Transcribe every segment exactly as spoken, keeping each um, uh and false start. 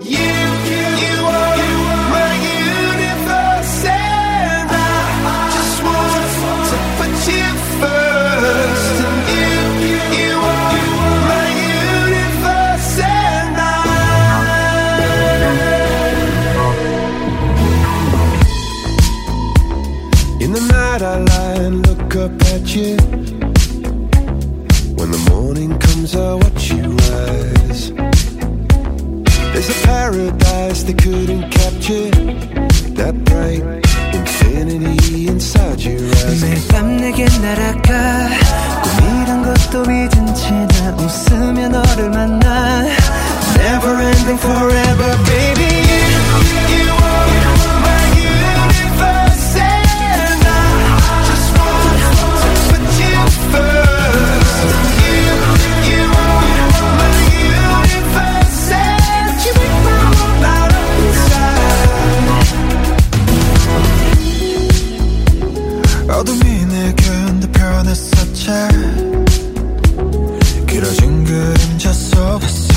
You, you are my universe, and I just want to put you first. And you, you are my universe, and I. In the night I lie and look up at you. When the morning comes I watch you rise. There's a paradise they couldn't capture, that bright infinity inside your eyes. 매일 밤 내게 날아가 꿈이란 것도 잊은 채 나 웃으며 너를 만나. Never ending forever baby. You, you are my universe, and I just want to put you first. You, you are my universe, and you make my world light up inside. 어둠이 내겐 더 변했었지. 길어진 그림자 속에서.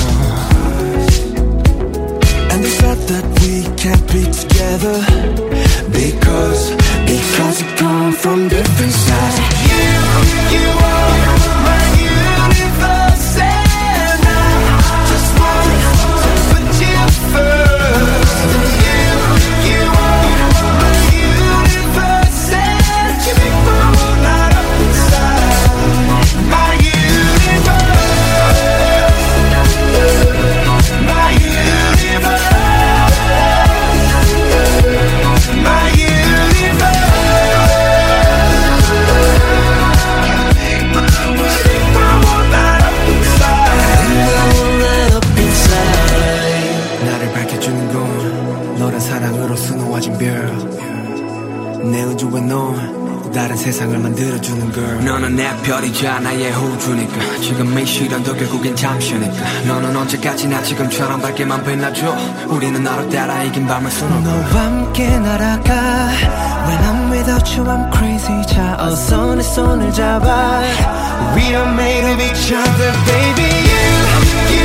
And they said that we can't be together Because, because we come from different sides. You, you are my universe, and I just want to put you first. You, you are my universe, and you make my world light up inside. My universe, my universe, my universe. 나를 밝혀주는 건 너란 사랑으로 수놓아진 별. 내 우주에 넌 다른 세상을 만들어주는 girl. 너는 내 별이자 나의 호주니까 지금 이 시련도 결국엔 잠시니까 너는 언제까지나 지금처럼 밝게만 빛나줘. 우리는 너를 따라 이긴 밤을 수놓고 너와 함께 날아가. When I'm without you I'm crazy. 자 어서 내 손을 잡아. We are made of each other baby. You, you